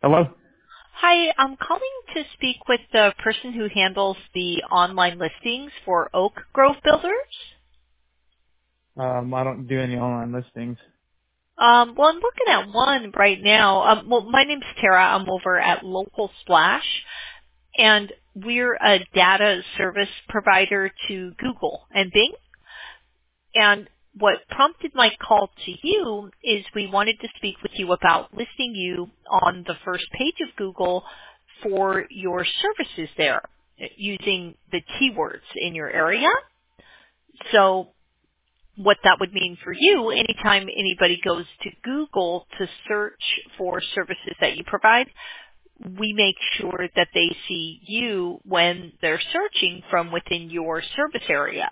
Hello? Hi, I'm calling to speak with the person who handles the online listings for Oak Grove Builders. I don't do any online listings. Well, I'm looking at one right now. My name's Tara. I'm over at Local Splash, and we're a data service provider to Google and Bing. And what prompted my call to you is we wanted to speak with you about listing you on the first page of Google for your services there using the keywords in your area. So what that would mean for you, anytime anybody goes to Google to search for services that you provide, we make sure that they see you when they're searching from within your service area.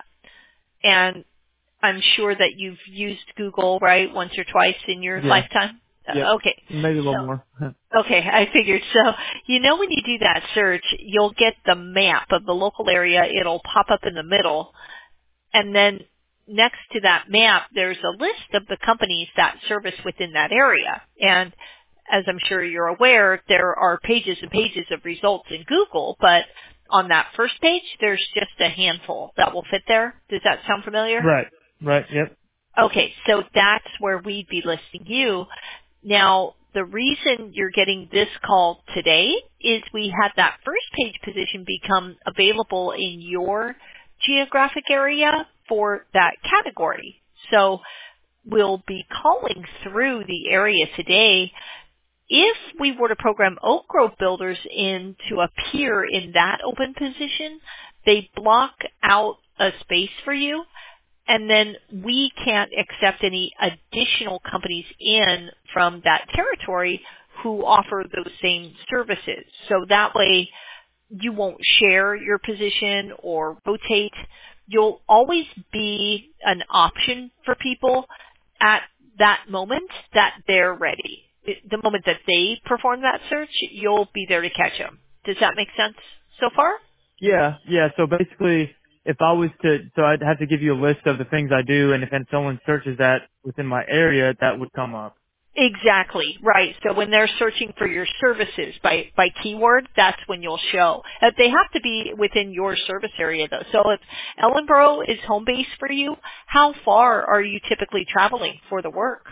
And I'm sure that you've used Google, right, once or twice in your Yeah. lifetime? Yep. Okay. Maybe a little So, more. okay, I figured. So, when you do that search, you'll get the map of the local area. It'll pop up in the middle. And then next to that map, there's a list of the companies that service within that area. And as I'm sure you're aware, there are pages and pages of results in Google, but on that first page, there's just a handful that will fit there. Does that sound familiar? Right. Right. Yep. Okay, so that's where we'd be listing you. Now, the reason you're getting this call today is we had that first page position become available in your geographic area for that category. So we'll be calling through the area today. If we were to program Oak Grove Builders in to appear in that open position, they block out a space for you, and then we can't accept any additional companies in from that territory who offer those same services. So that way you won't share your position or rotate. You'll always be an option for people at that moment that they're ready. The moment that they perform that search, you'll be there to catch them. Does that make sense so far? Yeah. Yeah. So basically, if I was to, so I'd have to give you a list of the things I do, and if someone searches that within my area, that would come up. Exactly, right. So when they're searching for your services by keyword, that's when you'll show. They have to be within your service area though. So if Ellenboro is home base for you, how far are you typically traveling for the work?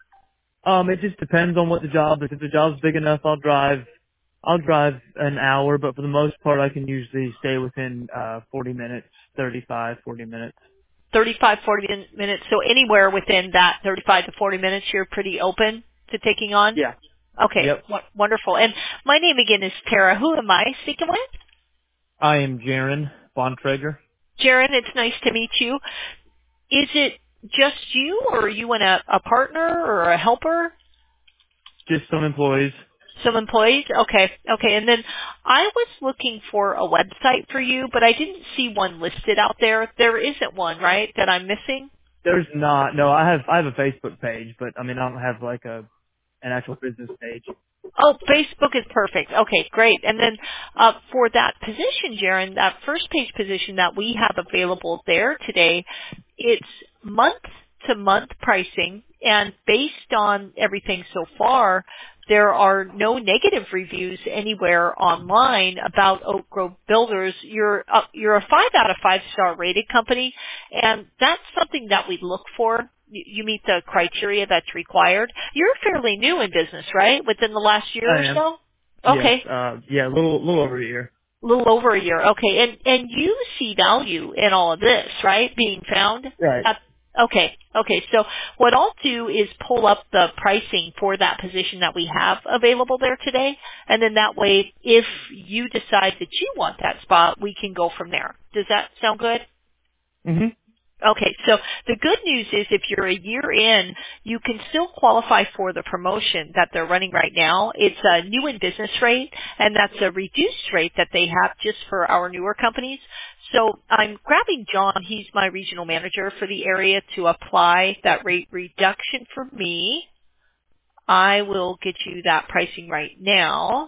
It just depends on what the job is. If the job's big enough, I'll drive. I'll drive an hour, but for the most part, I can usually stay within 40 minutes, 35, 40 minutes. 35, 40 minutes. So anywhere within that 35 to 40 minutes, you're pretty open to taking on? Yeah. Okay, Yep. wonderful. And my name again is Tara. Who am I speaking with? I am Jaron Bontrager. Jaron, it's nice to meet you. Is it just you, or are you and a partner or a helper? Just some employees. Some employees? Okay. Okay. And then I was looking for a website for you, but I didn't see one listed out there. There isn't one, right, that I'm missing? There's not. No, I have a Facebook page, but I mean I don't have like an actual business page. Oh, Facebook is perfect. Okay, great. And then for that position, Jaron, that first page position that we have available there today, it's month-to-month pricing, and based on everything so far, there are no negative reviews anywhere online about Oak Grove Builders. You're a 5 out of 5 star rated company, and that's something that we look for. You meet the criteria that's required. You're fairly new in business, right? Within the last year I or am. so? Yes. Okay. Yeah, a little over a year. A little over a year. Okay. And you see value in all of this, right? Being found? Right. Okay. Okay. So what I'll do is pull up the pricing for that position that we have available there today. And then that way, if you decide that you want that spot, we can go from there. Does that sound good? Mhm. Okay, so the good news is if you're a year in, you can still qualify for the promotion that they're running right now. It's a new in business rate, and that's a reduced rate that they have just for our newer companies. So I'm grabbing John, he's my regional manager for the area, to apply that rate reduction for me. I will get you that pricing right now.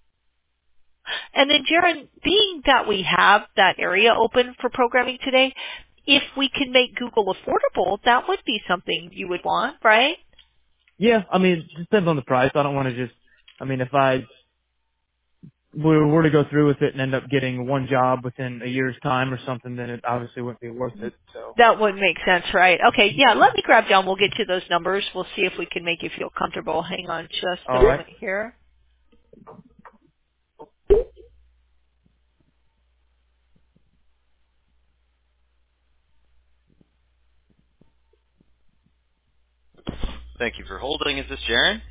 And then, Jaron, being that we have that area open for programming today, if we can make Google affordable, that would be something you would want, right? Yeah, I mean, it depends on the price. I don't want to just I mean, if I were to go through with it and end up getting one job within a year's time or something, then it obviously wouldn't be worth it. So. That would make sense, right? Okay, yeah, let me grab down. We'll get you those numbers. We'll see if we can make you feel comfortable. Hang on just a All right. moment here. Thank you for holding. Is this Jaron?